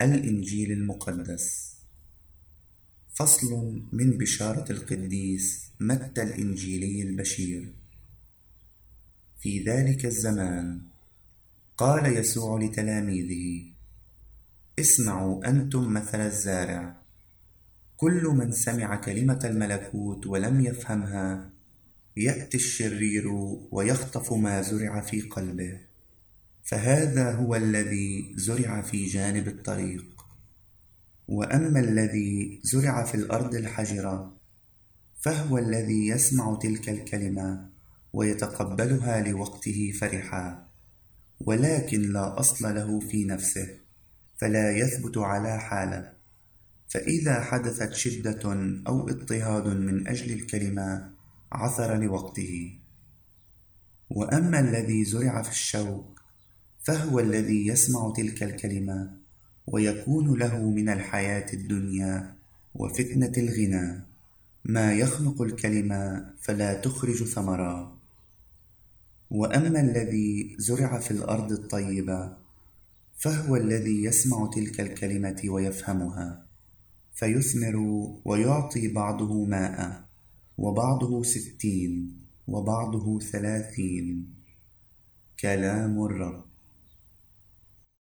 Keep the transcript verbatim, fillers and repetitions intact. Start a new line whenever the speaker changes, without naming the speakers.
الإنجيل المقدس. فصل من بشارة القديس متى الإنجيلي البشير. في ذلك الزمان قال يسوع لتلاميذه: اسمعوا أنتم مثل الزارع. كل من سمع كلمة الملكوت ولم يفهمها يأتي الشرير ويخطف ما زرع في قلبه، فهذا هو الذي زرع في جانب الطريق. وأما الذي زرع في الأرض الحجرة فهو الذي يسمع تلك الكلمة ويتقبلها لوقته فرحا، ولكن لا أصل له في نفسه، فلا يثبت على حاله. فإذا حدثت شدة أو اضطهاد من أجل الكلمة عثر لوقته. وأما الذي زرع في الشوك فهو الذي يسمع تلك الكلمة ويكون له من الحياة الدنيا وفتنة الغنى ما يخنق الكلمة فلا تخرج ثمرا. وأما الذي زرع في الأرض الطيبة فهو الذي يسمع تلك الكلمة ويفهمها، فيثمر ويعطي بعضه ماء، وبعضه ستين، وبعضه ثلاثين. كلام الرب.